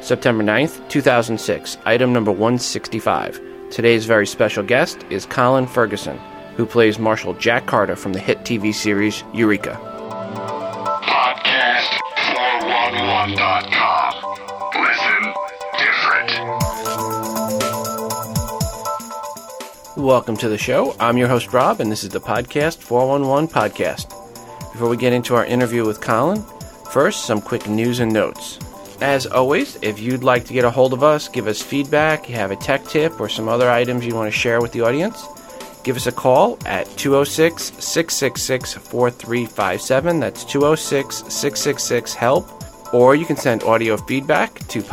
September 9th, 2006, item number 165. Today's very special guest is Colin Ferguson, who plays Marshal Jack Carter from the hit TV series Eureka. Podcast411.com. Listen different. Welcome to the show. I'm your host, Rob, and this is the Podcast 411 podcast. Before we get into our interview with Colin, first, some quick news and notes. As always, if you'd like to get a hold of us, give us feedback, you have a tech tip, or some other items you want to share with the audience, give us a call at 206-666-4357. That's 206-666-HELP. Or you can send audio feedback to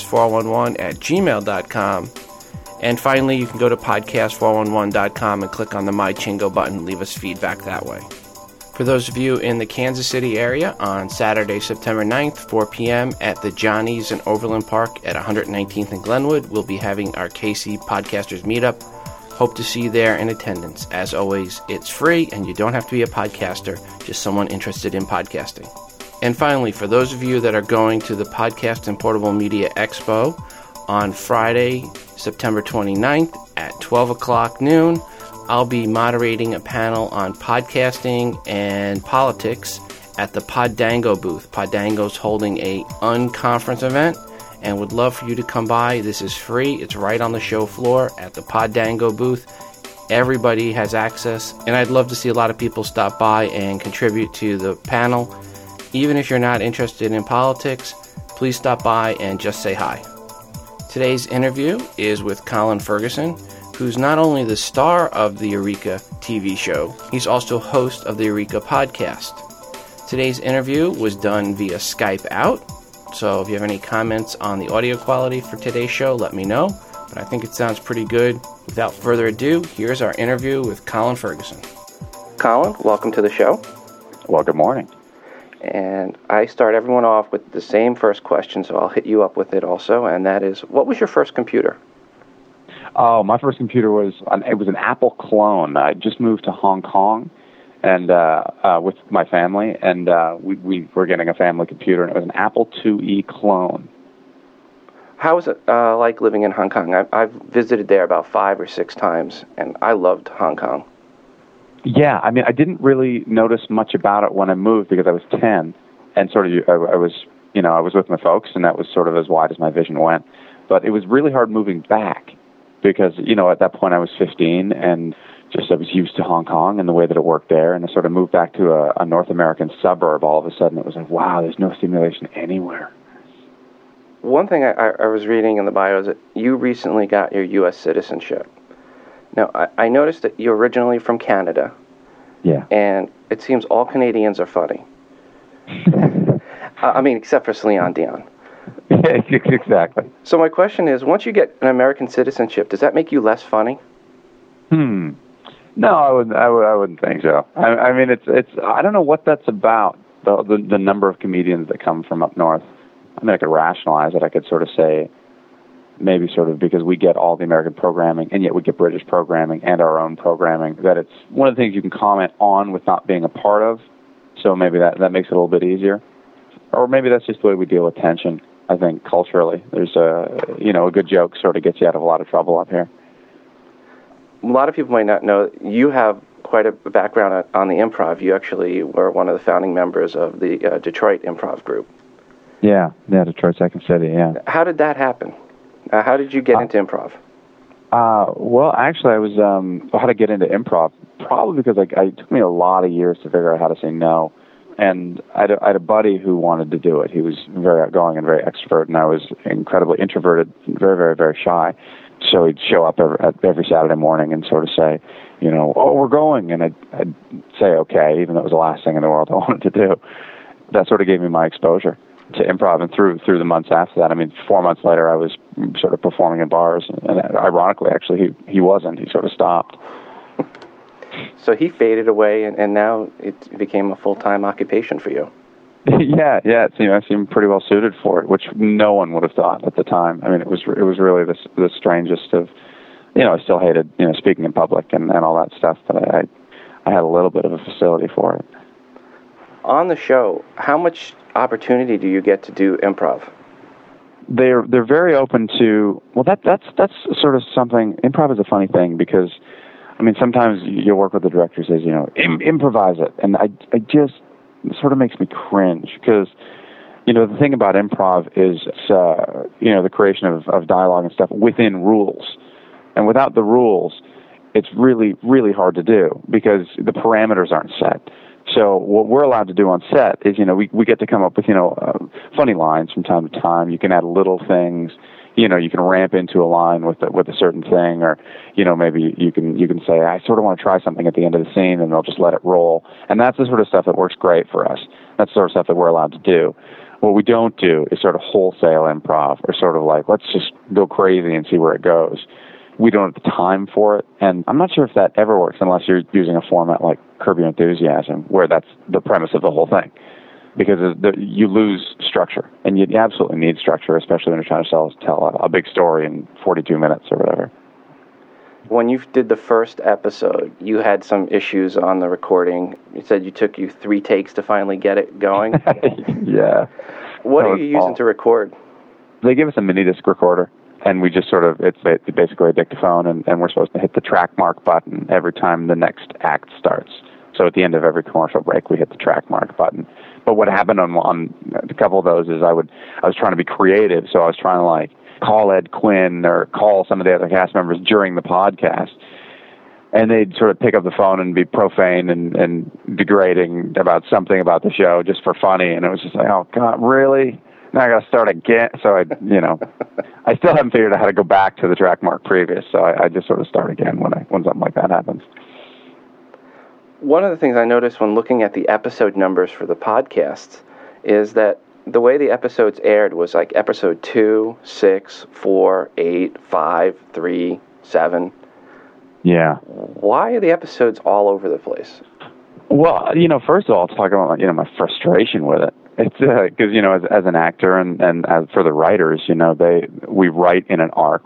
podcast411@gmail.com. And finally, you can go to podcast411.com and click on the My Chingo button. Leave us feedback that way. For those of you in the Kansas City area, on Saturday, September 9th, 4 p.m. at the Johnny's in Overland Park at 119th and Glenwood, we'll be having our KC Podcasters Meetup. Hope to see you there in attendance. As always, it's free, and you don't have to be a podcaster, just someone interested in podcasting. And finally, for those of you that are going to the Podcast and Portable Media Expo on Friday, September 29th at 12 o'clock noon, I'll be moderating a panel on podcasting and politics at the Poddango booth. Poddango's holding a unconference event and would love for you to come by. This is free. It's right on the show floor at the Poddango booth. Everybody has access, and I'd love to see a lot of people stop by and contribute to the panel. Even if you're not interested in politics, please stop by and just say hi. Today's interview is with Colin Ferguson, who's not only the star of the Eureka TV show, he's also host of the Eureka podcast. Today's interview was done via Skype out, so if you have any comments on the audio quality for today's show, let me know, but I think it sounds pretty good. Without further ado, here's our interview with Colin Ferguson. Colin, welcome to the show. Well, good morning. And I start everyone off with the same first question, so I'll hit you up with it also, and that is, what was your first computer? Oh, my first computer was an Apple clone. I just moved to Hong Kong and with my family, and we were getting a family computer, and it was an Apple IIe clone. How was it like living in Hong Kong? I've visited there about 5 or 6 times, and I loved Hong Kong. Yeah, I mean, I didn't really notice much about it when I moved because I was 10, and sort of I was with my folks, and that was sort of as wide as my vision went. But it was really hard moving back, because, at that point I was 15 and I was used to Hong Kong and the way that it worked there, and I sort of moved back to a North American suburb. All of a sudden it was like, wow, there's no stimulation anywhere. One thing I was reading in the bio is that you recently got your U.S. citizenship. Now, I noticed that you're originally from Canada. Yeah. And it seems all Canadians are funny. I mean, except for Celine Dion. Exactly. So my question is, once you get an American citizenship, does that make you less funny? No, I wouldn't think so. I mean, it's I don't know what that's about. The number of comedians that come from up north. I mean, I could rationalize it. I could sort of say, maybe sort of because we get all the American programming, and yet we get British programming and our own programming. That it's one of the things you can comment on with not being a part of. So maybe that makes it a little bit easier. Or maybe that's just the way we deal with tension. I think culturally, there's a good joke sort of gets you out of a lot of trouble up here. A lot of people might not know you have quite a background on the improv. You actually were one of the founding members of the Detroit Improv Group. Yeah, Detroit Second City, yeah. How did that happen? How did you get into improv? Well, actually, I was how to get into improv, probably because it took me a lot of years to figure out how to say no. And I had a buddy who wanted to do it. He was very outgoing and very extrovert, and I was incredibly introverted, very, very, very shy. So he'd show up every Saturday morning and sort of say, oh, we're going. And I'd say, okay, even though it was the last thing in the world I wanted to do. That sort of gave me my exposure to improv, and through the months after that. I mean, 4 months later, I was sort of performing in bars. And ironically, actually, he wasn't. He sort of stopped. So he faded away, and now it became a full-time occupation for you. Yeah. I seemed pretty well suited for it, which no one would have thought at the time. I mean, it was really the strangest of, I still hated speaking in public and all that stuff, but I had a little bit of a facility for it. On the show, how much opportunity do you get to do improv? they're very open to, well, that's sort of something. Improv is a funny thing because, I mean, sometimes you'll work with the director who says, improvise it, and I just, it sort of makes me cringe because, the thing about improv is, the creation of dialogue and stuff within rules. And without the rules, it's really, really hard to do because the parameters aren't set. So what we're allowed to do on set is, we get to come up with, funny lines from time to time. You can add little things. You can ramp into a line with a certain thing, or, maybe you can say, I sort of want to try something at the end of the scene, and they'll just let it roll. And that's the sort of stuff that works great for us. That's the sort of stuff that we're allowed to do. What we don't do is sort of wholesale improv, or sort of like, let's just go crazy and see where it goes. We don't have the time for it, and I'm not sure if that ever works unless you're using a format like Curb Your Enthusiasm, where that's the premise of the whole thing. Because you lose structure, and you absolutely need structure, especially when you're trying to tell a big story in 42 minutes or whatever. When you did the first episode, you had some issues on the recording. You said you took 3 takes to finally get it going. Yeah. What are you using to record? They give us a mini disc recorder, and we just it's basically a dictaphone, and we're supposed to hit the track mark button every time the next act starts. So at the end of every commercial break, we hit the track mark button. But what happened on a couple of those is I was trying to be creative, so I was trying to call Ed Quinn or call some of the other cast members during the podcast, and they'd sort of pick up the phone and be profane and degrading about something about the show just for funny, and it was just like, oh God, really? Now I got to start again. So I still haven't figured out how to go back to the track mark previous, so I just sort of start again when something like that happens. One of the things I noticed when looking at the episode numbers for the podcast is that the way the episodes aired was like episode 2, 6, 4, 8, 5, 3, 7. Yeah. Why are the episodes all over the place? Well, first of all, I'll talk about, my frustration with it. It's because, as an actor and as for the writers, we write in an arc.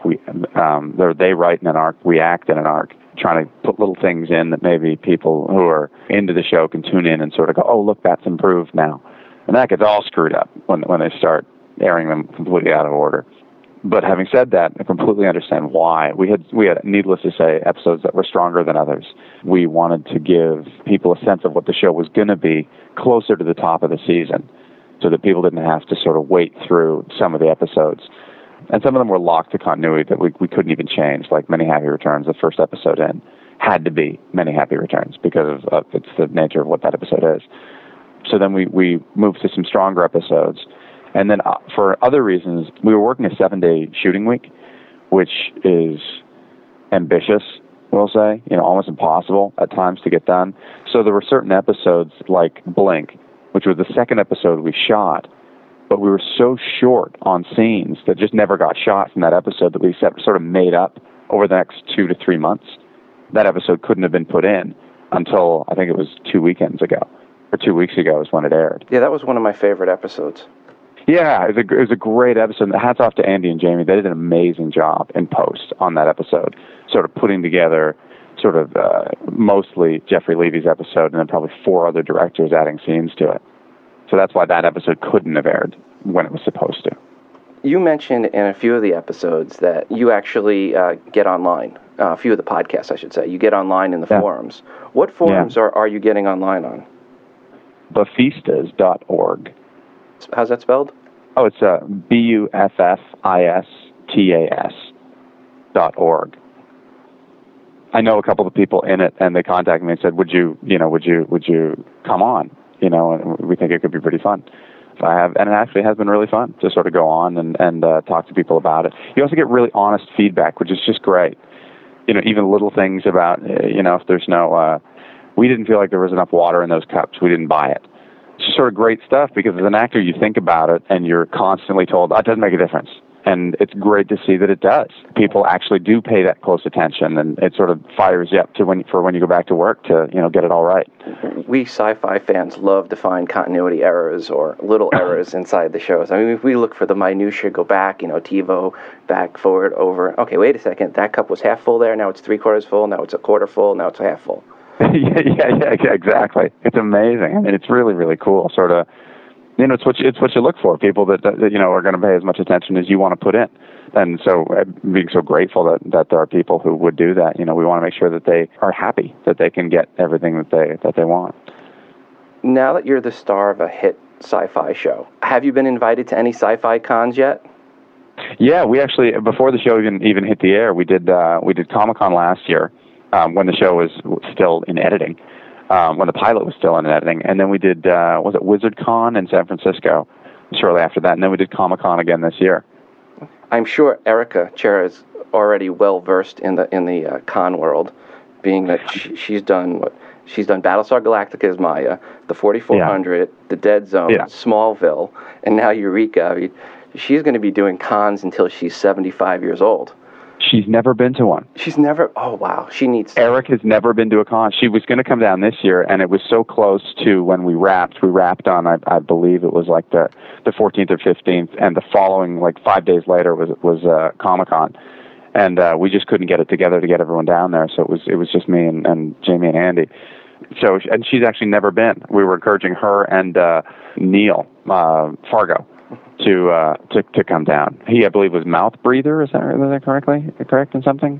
They write in an arc. We act in an arc, trying to put little things in that maybe people who are into the show can tune in and sort of go, oh, look, that's improved now. And that gets all screwed up when they start airing them completely out of order. But having said that, I completely understand why. We had, needless to say, episodes that were stronger than others. We wanted to give people a sense of what the show was going to be closer to the top of the season, so that people didn't have to sort of wait through some of the episodes. And some of them were locked to continuity that we couldn't even change, like Many Happy Returns. The first episode in had to be Many Happy Returns because of it's the nature of what that episode is. So then we moved to some stronger episodes. And then for other reasons, we were working a 7-day shooting week, which is ambitious, we'll say, almost impossible at times to get done. So there were certain episodes like Blink, which was the second episode we shot, but we were so short on scenes that just never got shot from that episode that we sort of made up over the next 2 to 3 months. That episode couldn't have been put in until I think it was 2 weekends ago, or 2 weeks ago is when it aired. Yeah, that was one of my favorite episodes. Yeah, it was a great episode. Hats off to Andy and Jamie. They did an amazing job in post on that episode, sort of putting together sort of mostly Jeffrey Levy's episode and then probably 4 other directors adding scenes to it. So that's why that episode couldn't have aired when it was supposed to. You mentioned in a few of the episodes that you actually get online, a few of the podcasts, I should say. You get online in the forums. What forums are you getting online on? Buffistas.org. How's that spelled? Oh, it's BUFFISTAS.org. I know a couple of people in it, and they contacted me and said, would you come on? And we think it could be pretty fun. And it actually has been really fun to sort of go on and talk to people about it. You also get really honest feedback, which is just great. Even little things about, if there's no, we didn't feel like there was enough water in those cups, we didn't buy it. It's just sort of great stuff because as an actor, you think about it and you're constantly told, it doesn't make a difference. And it's great to see that it does. People actually do pay that close attention, and it sort of fires you up to when you go back to work to get it all right. We sci-fi fans love to find continuity errors or little errors inside the shows. I mean, if we look for the minutia, go back, TiVo, back, forward, over. Okay, wait a second. That cup was half full there. Now it's 3/4 full. Now it's 1/4 full. Now it's half full. yeah, exactly. It's amazing. I mean, it's really, really cool. Sort of. it's what you look for, people that are going to pay as much attention as you want to put in. And so being so grateful that there are people who would do that. We want to make sure that they are happy, that they can get everything that they want. Now that you're the star of a hit sci-fi show, have you been invited to any sci-fi cons yet? Yeah, we actually, before the show even hit the air, we did Comic-Con last year when the show was still in editing, when the pilot was still in editing, and then we did was it WizardCon in San Francisco shortly after that, and then we did Comic-Con again this year. I'm sure Erica Chera is already well versed in the con world, being that she's done Battlestar Galactica as Maya, the 4400, the Dead Zone, Smallville, and now Eureka. I mean, she's going to be doing cons until she's 75 years old. She's never been to one. She's never. Oh wow, she needs. Eric has never been to a con. She was going to come down this year, and it was so close to when we wrapped. We wrapped on, I believe it was like the 14th or 15th, and the following, like 5 days later, was Comic-Con, and we just couldn't get it together to get everyone down there. So it was just me and Jamie and Andy. So and she's actually never been. We were encouraging her and Neil Fargo to come down. He, I believe, was mouth breather. Is that correct in something?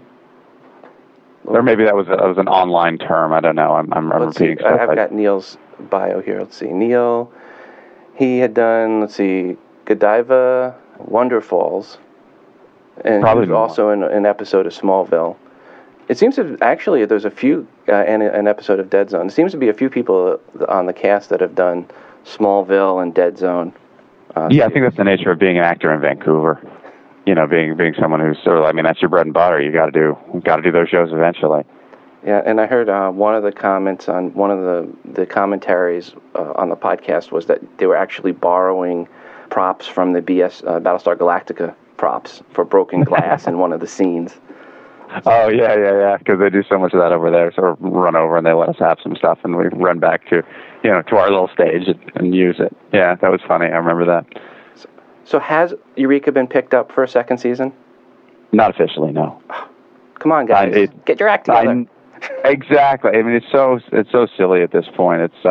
Or maybe that was an online term. I don't know. I'm repeating stuff. I've got Neil's bio here. Let's see. Neil, he had done, Godiva, Wonder Falls, and he was also in an episode of Smallville. It seems to actually there's a few and an episode of Dead Zone. It seems to be a few people on the cast that have done Smallville and Dead Zone. I think that's the nature of being an actor in Vancouver. Being someone who's sort of, that's your bread and butter. You got to do those shows eventually. Yeah, and I heard one of the comments on one of the commentaries on the podcast was that they were actually borrowing props from the Battlestar Galactica props for broken glass in one of the scenes. Oh, yeah, because they do so much of that over there, sort of run over and they let us have some stuff and we run back to our little stage and use it. Yeah, that was funny. I remember that. So has Eureka been picked up for a second season? Not officially, no. Come on, guys. Get your act together. Exactly. It's so silly at this point. It's,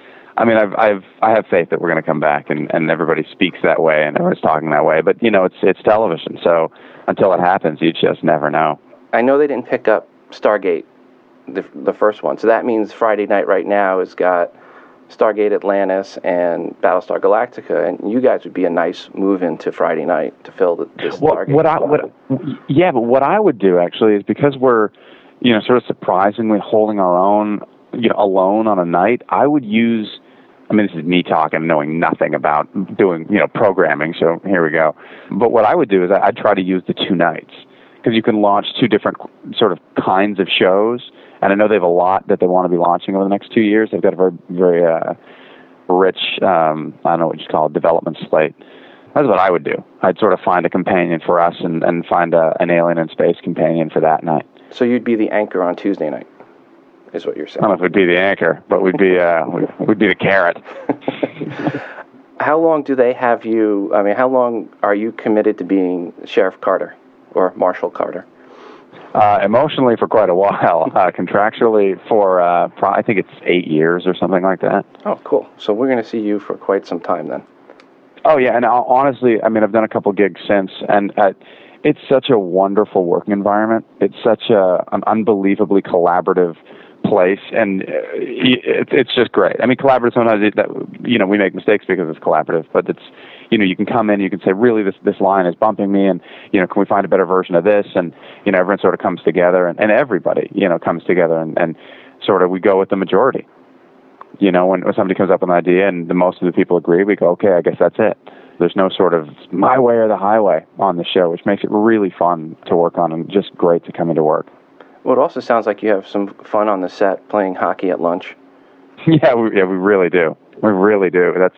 I have faith that we're going to come back and everybody speaks that way and everyone's talking that way. But, it's television. So until it happens, you just never know. I know they didn't pick up Stargate, the first one. So that means Friday night right now has got Stargate Atlantis and Battlestar Galactica, and you guys would be a nice move into Friday night to fill this Stargate. But what I would do actually is, because we're, sort of surprisingly holding our own, alone on a night, I would use. This is me talking, knowing nothing about doing, programming. So here we go. But what I would do is I'd try to use the 2 nights. Because you can launch 2 different sort of kinds of shows, and I know they have a lot that they want to be launching over the next 2 years. They've got a very, very rich, I don't know what you call it, development slate. That's what I would do. I'd sort of find a companion for us and find an Alien in Space companion for that night. So you'd be the anchor on Tuesday night, is what you're saying? I don't know if we'd be the anchor, but we'd be we'd be the carrot. How long do they have you? How long are you committed to being Sheriff Carter? Or Marshall Carter? Emotionally for quite a while. Contractually for, I think it's 8 years or something like that. Oh, cool. So we're going to see you for quite some time then. Oh, yeah. And honestly, I've done a couple gigs since, and it's such a wonderful working environment. It's such an unbelievably collaborative place, and it's just great. Collaborative, sometimes we make mistakes because it's collaborative, but it's, you can come in, you can say, really, this line is bumping me, and, can we find a better version of this? And, everyone sort of comes together, and everybody, comes together, and sort of we go with the majority. When somebody comes up with an idea and the most of the people agree, we go, okay, I guess that's it. There's no sort of my way or the highway on the show, which makes it really fun to work on and just great to come into work. Well, it also sounds like you have some fun on the set playing hockey at lunch. Yeah, we really do. We really do. That's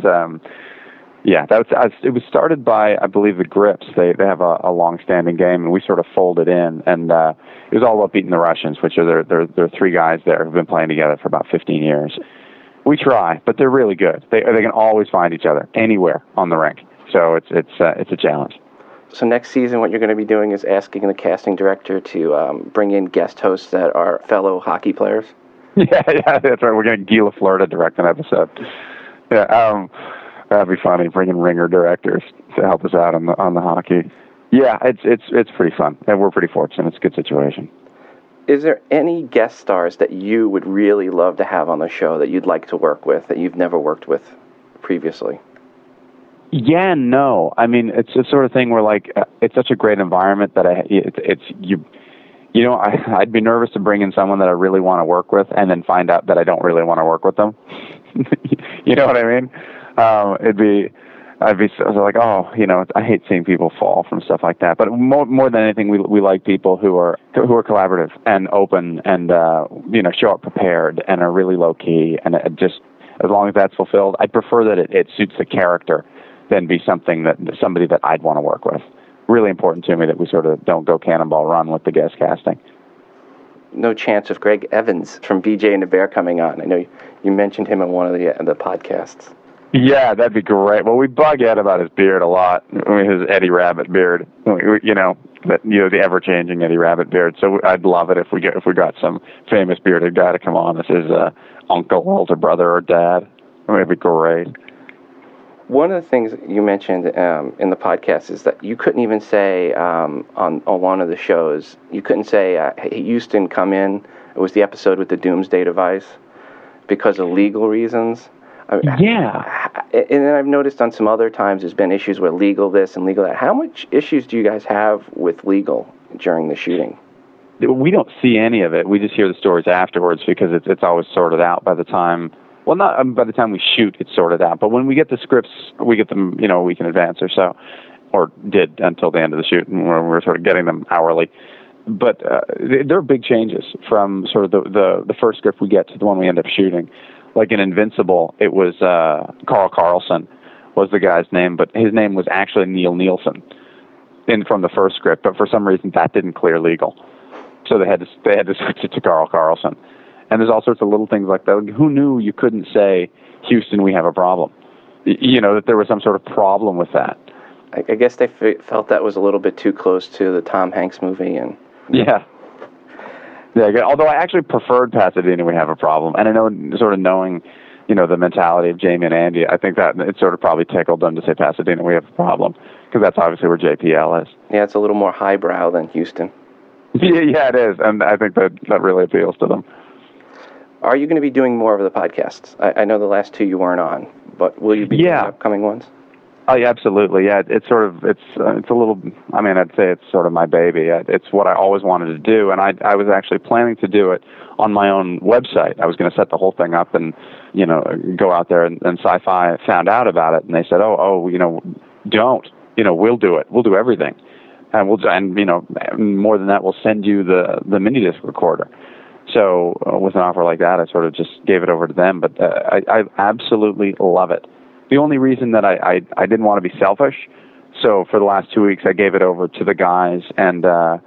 it was started by, I believe, the Grips. They have a long-standing game, and we sort of folded in, and it was all about beating the Russians, which are there are 3 guys there who've been playing together for about 15 years. We try, but they're really good. They can always find each other anywhere on the rink. So it's a challenge. So next season, what you're going to be doing is asking the casting director to bring in guest hosts that are fellow hockey players? Yeah, that's right. We're going to Guy Lafleur to direct an episode. Yeah, That'd be funny, bringing ringer directors to help us out on the hockey. Yeah, it's pretty fun, and we're pretty fortunate. It's a good situation. Is there any guest stars that you would really love to have on the show that you'd like to work with that you've never worked with previously? Yeah, no. I mean, it's the sort of thing where, like, it's such a great environment that I'd be nervous to bring in someone that I really want to work with and then find out that I don't really want to work with them. You know what I mean? I'd be so like, I hate seeing people fall from stuff like that. But more than anything, we like people who are collaborative and open and show up prepared and are really low key. And it just, as long as that's fulfilled, I prefer that it suits the character than be somebody that I'd want to work with. Really important to me that we sort of don't go cannonball run with the guest casting. No chance of Greg Evans from BJ and the Bear coming on. I know you mentioned him in one of the podcasts. Yeah, that'd be great. Well, we bug Ed about his beard a lot. I mean, his Eddie Rabbit beard. The ever-changing Eddie Rabbit beard. So I'd love it if we got some famous bearded guy to come on as his uncle, older brother, or dad. I mean, it'd be great. One of the things you mentioned in the podcast is that you couldn't even say on one of the shows, you couldn't say, hey, Houston, come in. It was the episode with the Doomsday Device because of legal reasons. Yeah. And then I've noticed on some other times there's been issues with legal this and legal that. How much issues do you guys have with legal during the shooting? We don't see any of it. We just hear the stories afterwards because it's always sorted out by the time. Well, not by the time we shoot, it's sorted out. But when we get the scripts, we get them, a week in advance or so, or did until the end of the shoot, and we're sort of getting them hourly. But there are big changes from sort of the first script we get to the one we end up shooting. Like in Invincible, it was Carl Carlson was the guy's name, but his name was actually Neil Nielsen from the first script. But for some reason, that didn't clear legal, so they had to switch it to Carl Carlson. And there's all sorts of little things like that. Like, who knew you couldn't say, Houston, we have a problem? That there was some sort of problem with that. I guess they felt that was a little bit too close to the Tom Hanks movie. Yeah, although I actually preferred Pasadena, we have a problem. And I know, sort of knowing, the mentality of Jamie and Andy, I think that it sort of probably tickled them to say Pasadena, we have a problem. Because that's obviously where JPL is. Yeah, it's a little more highbrow than Houston. Yeah, it is. And I think that really appeals to them. Are you going to be doing more of the podcasts? I know the last two you weren't on, but will you be doing upcoming ones? Oh, yeah, absolutely. Yeah, it's a little, I'd say it's sort of my baby. It's what I always wanted to do, and I was actually planning to do it on my own website. I was going to set the whole thing up and, go out there, and Sci-Fi found out about it, and they said, don't, we'll do it. We'll do everything. And more than that, we'll send you the mini disc recorder. So with an offer like that, I sort of just gave it over to them. But I absolutely love it. The only reason that I didn't want to be selfish, so for the last 2 weeks, I gave it over to the guys and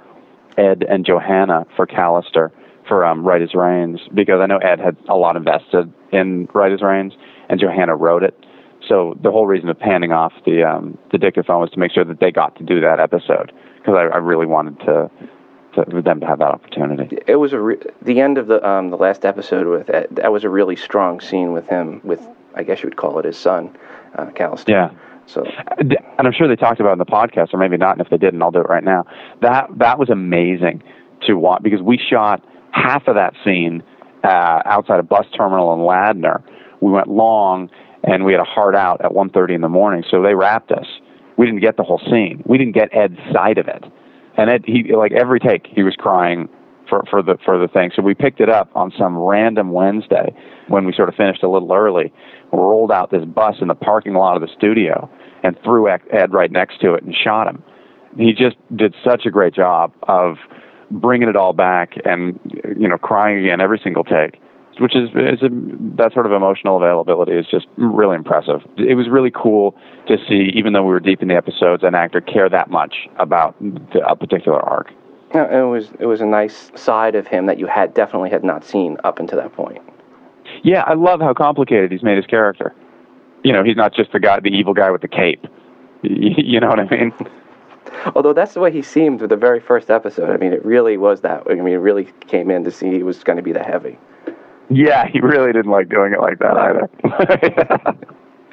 Ed and Johanna for Callister for Right as Rains, because I know Ed had a lot invested in Right as Rains, and Johanna wrote it. So the whole reason of panning off the dictaphone was to make sure that they got to do that episode, because I really wanted for them to have that opportunity. It was the end of the last episode with Ed. That was a really strong scene with him, with, I guess you would call it, his son, Callister. Yeah. So, and I'm sure they talked about it in the podcast, or maybe not, and if they didn't, I'll do it right now. That was amazing to watch, because we shot half of that scene outside a bus terminal in Ladner. We went long, and we had a hard out at 1:30 in the morning, so they wrapped us. We didn't get the whole scene. We didn't get Ed's side of it. And Ed, he, like every take, he was crying for the thing. So we picked it up on some random Wednesday when we sort of finished a little early. We rolled out this bus in the parking lot of the studio and threw Ed right next to it and shot him. He just did such a great job of bringing it all back and, crying again every single take, which is that sort of emotional availability is just really impressive. It was really cool to see, even though we were deep in the episodes, an actor care that much about a particular arc. Yeah, it was a nice side of him that you definitely had not seen up until that point. Yeah, I love how complicated he's made his character. He's not just the evil guy with the cape. You know what I mean? Although that's the way he seemed with the very first episode. I mean, it really was that. I mean, it really came in to see he was going to be the heavy. Yeah, he really didn't like doing it like that either.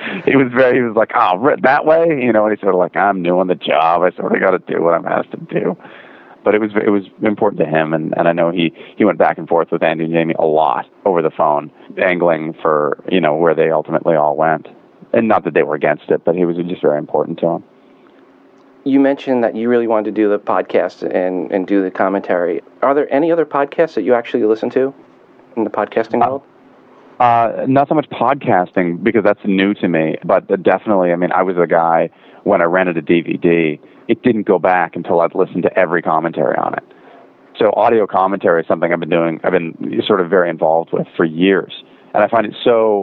he was like, oh, that way, and he's sort of like, I'm doing the job. I sort of got to do what I'm asked to do. But it was important to him, and I know he went back and forth with Andy and Jamie a lot over the phone, angling for where they ultimately all went, and not that they were against it, but it was just very important to him. You mentioned that you really wanted to do the podcast and do the commentary. Are there any other podcasts that you actually listen to in the podcasting world? Not so much podcasting, because that's new to me, but definitely, I was a guy, when I rented a DVD, it didn't go back until I'd listened to every commentary on it. So audio commentary is something I've been sort of very involved with for years. And I find it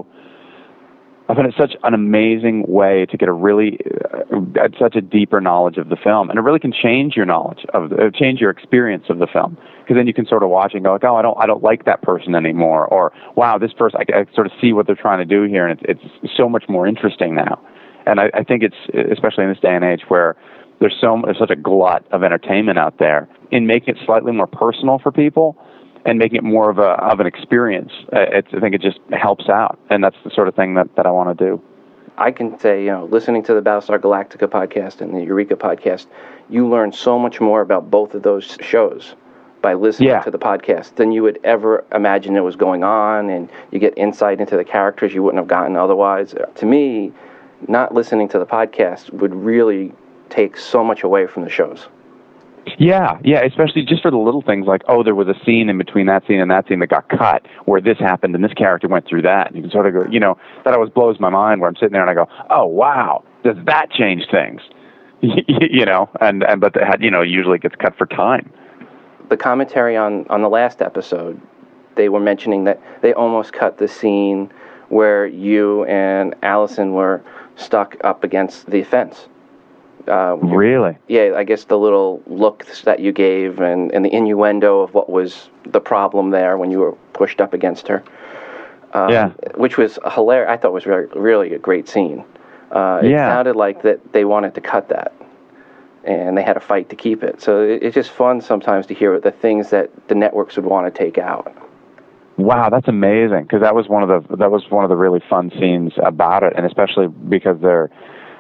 such an amazing way to get such a deeper knowledge of the film. And it really can change your change your experience of the film. Because then you can sort of watch and go like, oh, I don't like that person anymore. Or, wow, this person, I sort of see what they're trying to do here. And it's so much more interesting now. And I think it's, especially in this day and age where there's such a glut of entertainment out there, in making it slightly more personal for people and making it more of an experience. I think it just helps out, and that's the sort of thing that I want to do. I can say, listening to the Battlestar Galactica podcast and the Eureka podcast, you learn so much more about both of those shows by listening to the podcast than you would ever imagine it was going on, and you get insight into the characters you wouldn't have gotten otherwise. To me, not listening to the podcast would really take so much away from the shows. Yeah, especially just for the little things like, oh, there was a scene in between that scene and that scene that got cut where this happened and this character went through that. And you can sort of go, that always blows my mind, where I'm sitting there and I go, oh, wow, does that change things? But that, usually gets cut for time. The commentary on the last episode, they were mentioning that they almost cut the scene where you and Allison were stuck up against the fence. Really? Yeah, I guess the little looks that you gave and the innuendo of what was the problem there when you were pushed up against her. Which was hilarious. I thought was really a great scene. It sounded like that they wanted to cut that, and they had a fight to keep it. So it's just fun sometimes to hear the things that the networks would want to take out. Wow, that's amazing, because that was one of the really fun scenes about it, and especially because they're,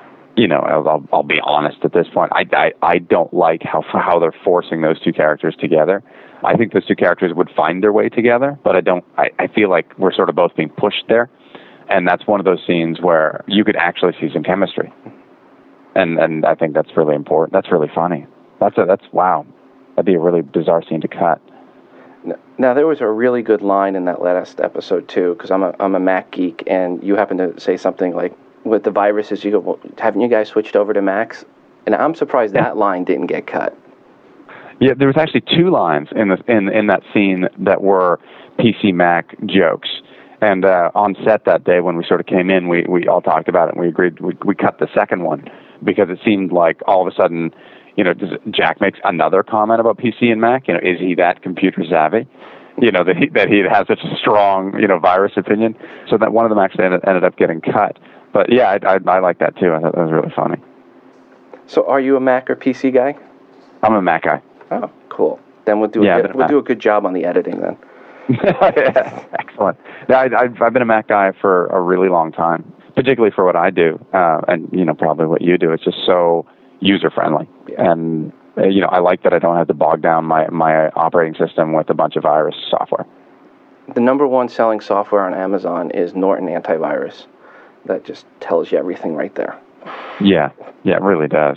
I'll be honest at this point, I don't like how they're forcing those two characters together. I think those two characters would find their way together, but I feel like we're sort of both being pushed there, and that's one of those scenes where you could actually see some chemistry, and I think that's really important. That's really funny. That's wow. That'd be a really bizarre scene to cut. Now, there was a really good line in that last episode, too, because I'm a Mac geek, and you happen to say something like, with the viruses, you go, well, haven't you guys switched over to Macs? And I'm surprised that line didn't get cut. Yeah, there was actually two lines in that scene that were PC Mac jokes. And on set that day when we sort of came in, we all talked about it, and we agreed we cut the second one, because it seemed like all of a sudden, Jack makes another comment about PC and Mac. Is he that computer savvy? That he has such a strong, virus opinion. So that one of them actually ended up getting cut. But yeah, I like that too. I thought that was really funny. So are you a Mac or PC guy? I'm a Mac guy. Oh, cool. Then we'll do a good job on the editing then. Yeah, excellent. Yeah, I've been a Mac guy for a really long time, particularly for what I do, and probably what you do. It's just so user friendly, and I like that I don't have to bog down my operating system with a bunch of virus software. The number one selling software on Amazon is Norton Antivirus. That just tells you everything right there. Yeah, it really does.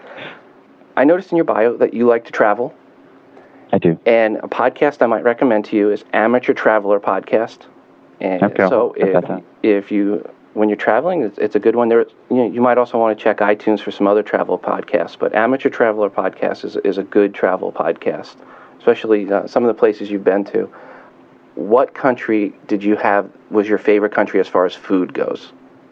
I noticed in your bio that you like to travel. I do. And a podcast I might recommend to you is Amateur Traveler Podcast. And okay. So when you're traveling, it's a good one. You might also want to check iTunes for some other travel podcasts, but Amateur Traveler Podcast is a good travel podcast, especially some of the places you've been to. What country was your favorite country as far as food goes?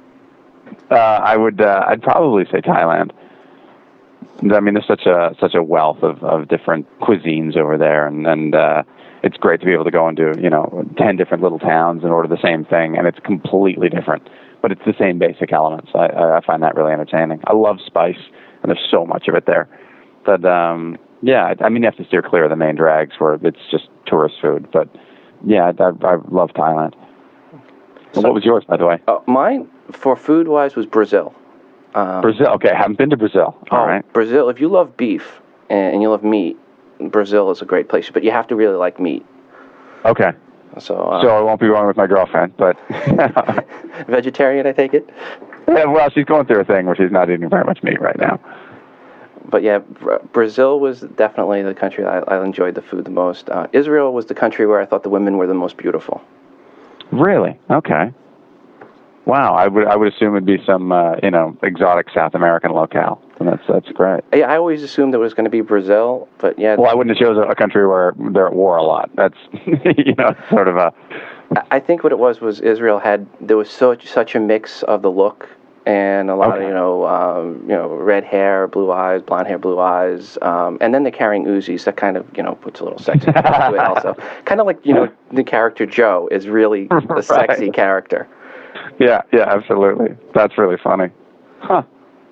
I'd probably say Thailand. There's such a wealth of different cuisines over there, and it's great to be able to go into 10 different little towns and order the same thing, and it's completely different, but it's the same basic elements. I find that really entertaining. I love spice, and there's so much of it there. But you have to steer clear of the main drags where it's just tourist food. But yeah, I love Thailand. So, what was yours, by the way? Mine, for food-wise was Brazil. Brazil. Okay, I haven't been to Brazil. All right. Brazil. If you love beef and you love meat, Brazil is a great place. But you have to really like meat. Okay. So I won't be wrong with my girlfriend, but vegetarian, I take it. Yeah, well, she's going through a thing where she's not eating very much meat right now. But yeah, Brazil was definitely the country I enjoyed the food the most. Israel was the country where I thought the women were the most beautiful. Really? Okay. Wow, I would assume it'd be some exotic South American locale, and that's great. Yeah, I always assumed it was going to be Brazil, but yeah. Well, I wouldn't have chosen a country where they're at war a lot. That's sort of a. I think what it was Israel there was such a mix of the look and a lot of red hair, blue eyes, blonde hair, blue eyes, and then they're carrying Uzis. That kind of puts a little sexy to it also. Kind of like the character Joe is really a sexy character. Yeah, absolutely. That's really funny. Huh.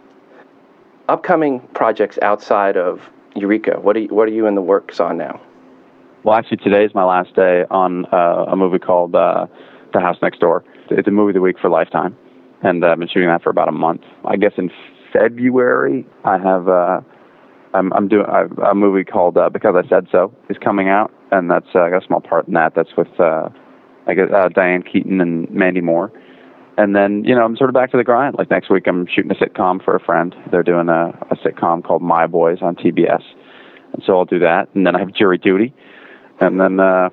Upcoming projects outside of Eureka. What are you in the works on now? Well, actually, today is my last day on a movie called The House Next Door. It's a movie of the week for Lifetime, and I've been shooting that for about a month. I guess in February, I have I'm doing a movie called Because I Said So is coming out, and that's I got a small part in that. That's with Diane Keaton and Mandy Moore. And then, I'm sort of back to the grind. Like next week, I'm shooting a sitcom for a friend. They're doing a sitcom called My Boys on TBS. And so I'll do that. And then I have jury duty. And then I'll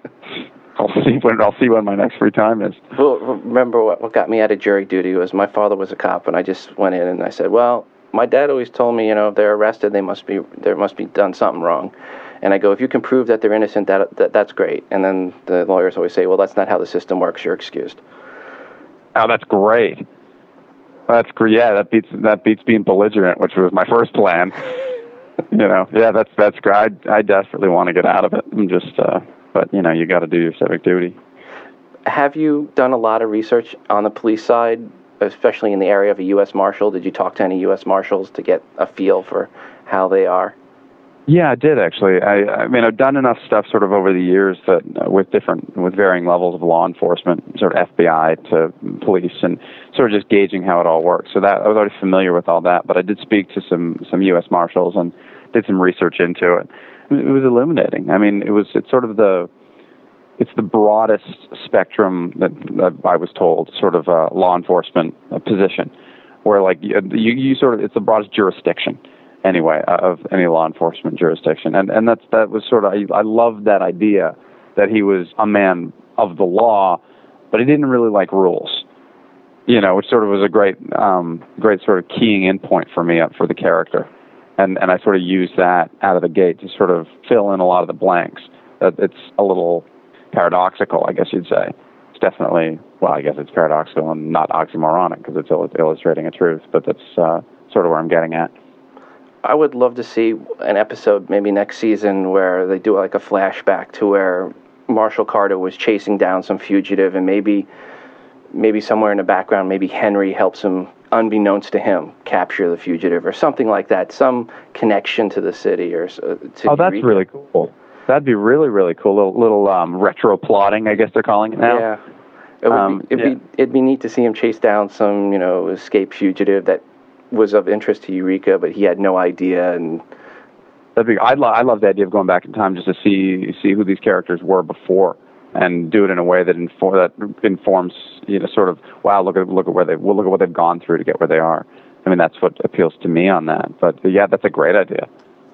see when my next free time is. Well, remember what got me out of jury duty was my father was a cop, and I just went in and I said, well, my dad always told me, if they're arrested, there must be done something wrong. And I go, if you can prove that they're innocent, that's great. And then the lawyers always say, well, that's not how the system works. You're excused. Oh, that's great. That's great. Yeah, that beats being belligerent, which was my first plan. Yeah, that's great. I desperately want to get out of it. I'm just, but you got to do your civic duty. Have you done a lot of research on the police side, especially in the area of a U.S. Marshal? Did you talk to any U.S. Marshals to get a feel for how they are? Yeah, I did actually. I mean, I've done enough stuff sort of over the years that with varying levels of law enforcement, sort of FBI to police, and sort of just gauging how it all works. So that I was already familiar with all that, but I did speak to some U.S. Marshals and did some research into it. It was illuminating. I mean, it's the broadest spectrum that I was told, sort of a law enforcement position, where like you sort of it's the broadest jurisdiction. Anyway, of any law enforcement jurisdiction. And that was sort of, I loved that idea that he was a man of the law, but he didn't really like rules, which sort of was a great sort of keying in point for me for the character. And I sort of used that out of the gate to sort of fill in a lot of the blanks. It's a little paradoxical, I guess you'd say. It's definitely, well, I guess it's paradoxical and not oxymoronic because it's illustrating a truth, but that's sort of where I'm getting at. I would love to see an episode maybe next season where they do like a flashback to where Marshall Carter was chasing down some fugitive, and maybe somewhere in the background, maybe Henry helps him, unbeknownst to him, capture the fugitive or something like that. Some connection to the city or to. Oh, that's really cool. That'd be really, really cool. Little retro plotting, I guess they're calling it now. Yeah, it'd be neat to see him chase down some escaped fugitive that was of interest to Eureka, but he had no idea. And I love the idea of going back in time just to see who these characters were before, and do it in a way that informs sort of, wow, look at what they've gone through to get where they are. I mean, that's what appeals to me on that. But yeah, that's a great idea.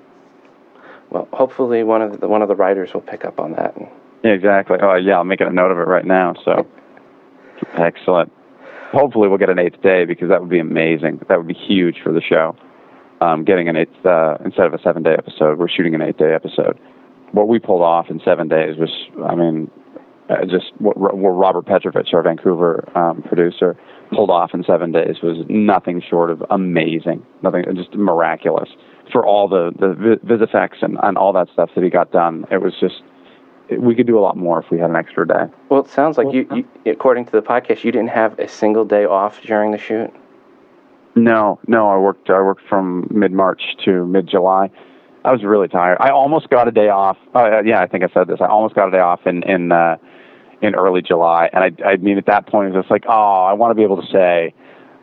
Well, hopefully one of the writers will pick up on that. Yeah, exactly. Oh yeah, I'm making a note of it right now. So excellent. Hopefully we'll get an 8th day, because that would be amazing. That would be huge for the show. Getting an 8th, instead of a 7-day episode, we're shooting an 8-day episode. What we pulled off in 7 days was, I mean, just what Robert Petrovich, our Vancouver producer, pulled off in 7 days was nothing short of amazing. Nothing, just miraculous. For all the vis effects and all that stuff that he got done, it was just, we could do a lot more if we had an extra day. Well, it sounds like you, according to the podcast, you didn't have a single day off during the shoot. No, I worked from mid-March to mid-July. I was really tired. I almost got a day off. Yeah, I think I said this. I almost got a day off in early July, and I mean at that point it was just like, oh, I want to be able to say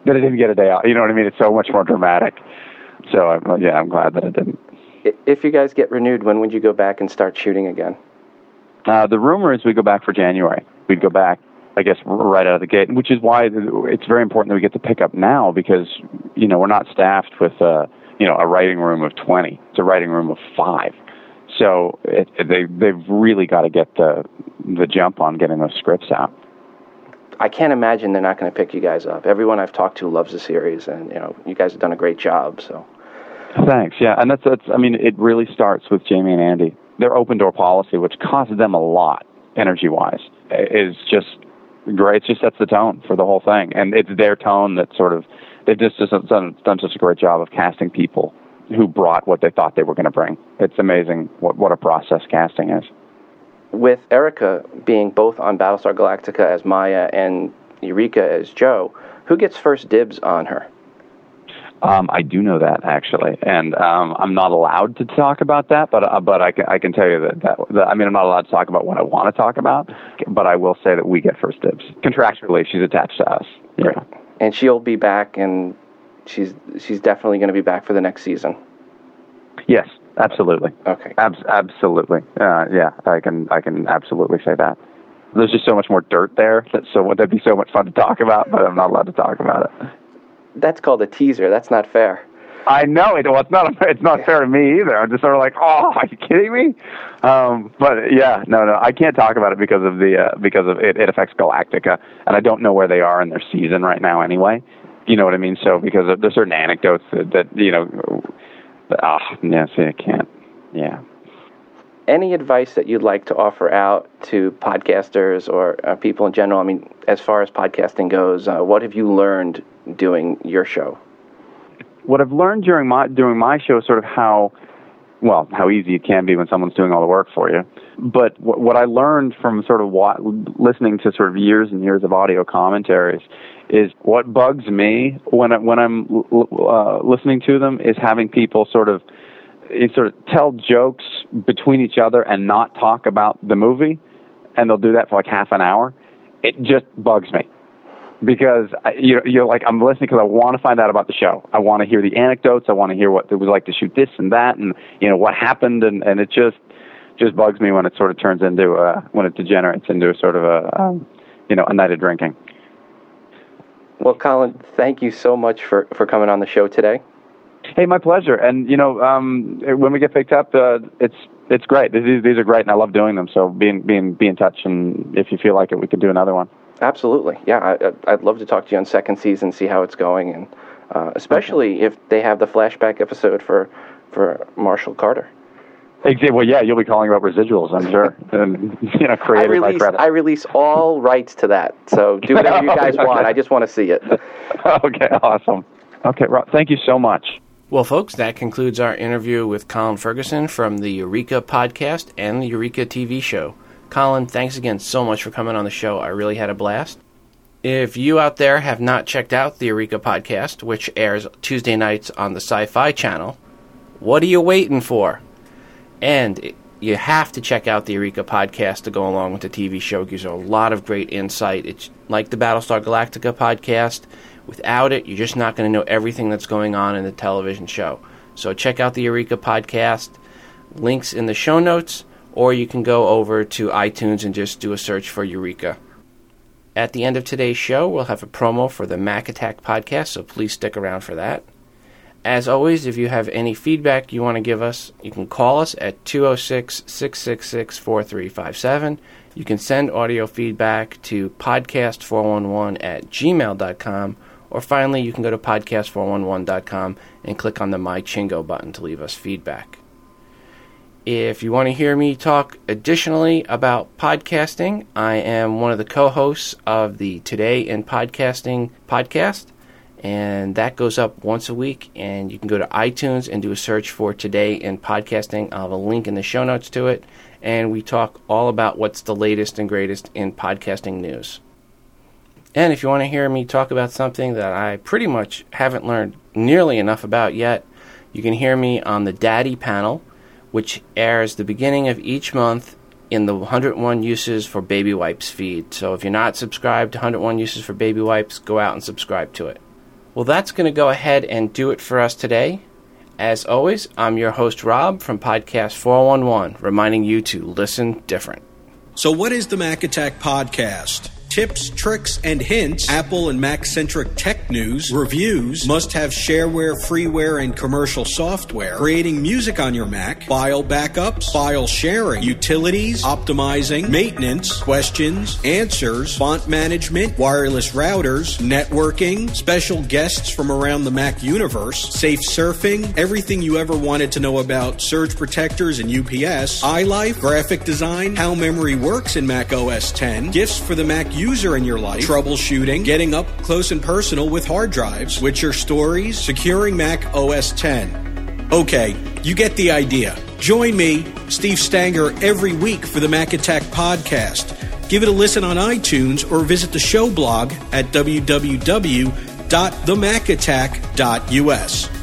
that I didn't get a day off. You know what I mean? It's so much more dramatic. So I'm glad that I didn't. If you guys get renewed, when would you go back and start shooting again? The rumor is we go back for January. We'd go back, I guess, right out of the gate, which is why it's very important that we get the pickup now, because, we're not staffed with, a writing room of 20. It's a writing room of 5. So they've really got to get the jump on getting those scripts out. I can't imagine they're not going to pick you guys up. Everyone I've talked to loves the series, and, you guys have done a great job, so. Thanks, yeah. And that's it really starts with Jamie and Andy. Their open door policy, which costs them a lot, energy-wise, is just great. It just sets the tone for the whole thing. And it's their tone that sort of, they've just done such a great job of casting people who brought what they thought they were going to bring. It's amazing what a process casting is. With Erica being both on Battlestar Galactica as Maya and Eureka as Jo, who gets first dibs on her? I do know that, actually, and I'm not allowed to talk about that, but I can tell you that I'm not allowed to talk about what I want to talk about, but I will say that we get first dibs. Contractually, she's attached to us. Great. Yeah. And she'll be back, and she's definitely going to be back for the next season. Yes, absolutely. Okay. Absolutely. Yeah, I can absolutely say that. There's just so much more dirt there, that'd be so much fun to talk about, but I'm not allowed to talk about it. That's called a teaser. That's not fair. I know it. Well, it's not fair to me either. I'm just sort of like, oh, are you kidding me? But yeah, no, I can't talk about it because of it affects Galactica, and I don't know where they are in their season right now anyway. You know what I mean? So because there's certain anecdotes that I can't. Yeah. Any advice that you'd like to offer out to podcasters or people in general? I mean, as far as podcasting goes, what have you learned doing your show? What I've learned during my show is sort of how easy it can be when someone's doing all the work for you. But what I learned from sort of listening to sort of years and years of audio commentaries is what bugs me when I'm listening to them is having people sort of tell jokes between each other and not talk about the movie, and they'll do that for like half an hour. It just bugs me. Because you're like, I'm listening because I want to find out about the show. I want to hear the anecdotes. I want to hear what it was like to shoot this and that, and what happened. And it just bugs me when it sort of turns into when it degenerates into a sort of a night of drinking. Well, Colin, thank you so much for coming on the show today. Hey, my pleasure. And when we get picked up, it's great. These are great, and I love doing them. So be in touch, and if you feel like it, we could do another one. Absolutely, yeah. I'd love to talk to you on second season, see how it's going, and especially if they have the flashback episode for Marshall Carter. Exactly. Well, yeah, you'll be calling about residuals, I'm sure. And created by credit. I release all rights to that, so do whatever you guys want. I just want to see it. Okay, awesome. Okay, Rob, thank you so much. Well, folks, that concludes our interview with Colin Ferguson from the Eureka podcast and the Eureka TV show. Colin, thanks again so much for coming on the show. I really had a blast. If you out there have not checked out the Eureka podcast, which airs Tuesday nights on the Sci-Fi Channel, what are you waiting for? And you have to check out the Eureka podcast to go along with the TV show. It gives you a lot of great insight. It's like the Battlestar Galactica podcast. Without it, you're just not going to know everything that's going on in the television show. So check out the Eureka podcast. Links in the show notes. Or you can go over to iTunes and just do a search for Eureka. At the end of today's show, we'll have a promo for the Mac Attack podcast, so please stick around for that. As always, if you have any feedback you want to give us, you can call us at 206-666-4357. You can send audio feedback to podcast411@gmail.com. Or finally, you can go to podcast411.com and click on the My Chingo button to leave us feedback. If you want to hear me talk additionally about podcasting, I am one of the co-hosts of the Today in Podcasting podcast, and that goes up once a week, and you can go to iTunes and do a search for Today in Podcasting. I'll have a link in the show notes to it, and we talk all about what's the latest and greatest in podcasting news. And if you want to hear me talk about something that I pretty much haven't learned nearly enough about yet, you can hear me on the Daddy panel, which airs the beginning of each month in the 101 Uses for Baby Wipes feed. So if you're not subscribed to 101 Uses for Baby Wipes, go out and subscribe to it. Well, that's going to go ahead and do it for us today. As always, I'm your host, Rob, from Podcast 411, reminding you to listen different. So what is the Mac Attack Podcast? Tips, tricks, and hints, Apple and Mac-centric tech news, reviews, must-have shareware, freeware, and commercial software, creating music on your Mac, file backups, file sharing, utilities, optimizing, maintenance, questions, answers, font management, wireless routers, networking, special guests from around the Mac universe, safe surfing, everything you ever wanted to know about surge protectors and UPS, iLife, graphic design, how memory works in Mac OS X, gifts for the Mac user in your life, troubleshooting, getting up close and personal with hard drives, Witcher stories, securing Mac OS X. Okay, you get the idea. Join me, Steve Stanger, every week for the Mac Attack Podcast. Give it a listen on iTunes or visit the show blog at www.themacattack.us.